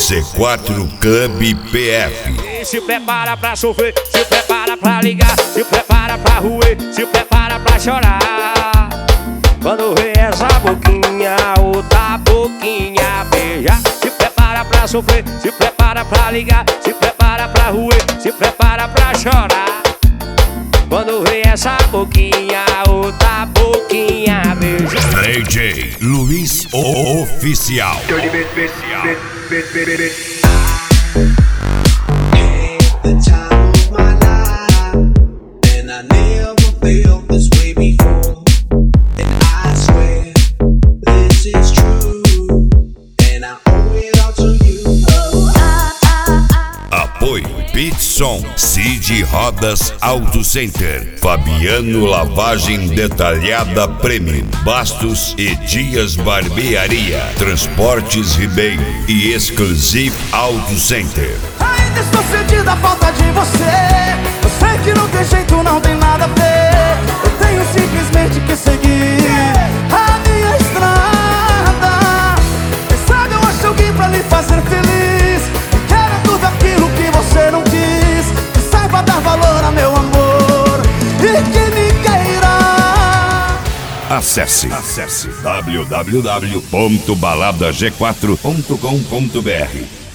Z4 Clube PF. Se prepara pra sofrer, se prepara pra ligar, se prepara pra roer, se prepara pra chorar. Quando vem essa boquinha, outra boquinha beijar. Se prepara pra sofrer, se prepara pra ligar, se prepara pra roer, se prepara pra chorar. Quando vem essa boquinha, outra boquinha beijar. DJ Luiz Oficial. Apoio Pitson, Cid Rodas Auto Center, Fabiano Lavagem Detalhada Premium, Bastos e Dias Barbearia, Transportes Ribeiro e Exclusive Auto Center. Ainda estou sentindo a falta de você. Eu sei que não tem jeito, não tem nada a ver. Eu tenho simplesmente que seguir a minha estrada. Quem sabe eu acho alguém pra lhe fazer feliz, que queira tudo aquilo que você não quis, que saiba dar valor a meu amor e que me queira. Acesse www.baladag4.com.br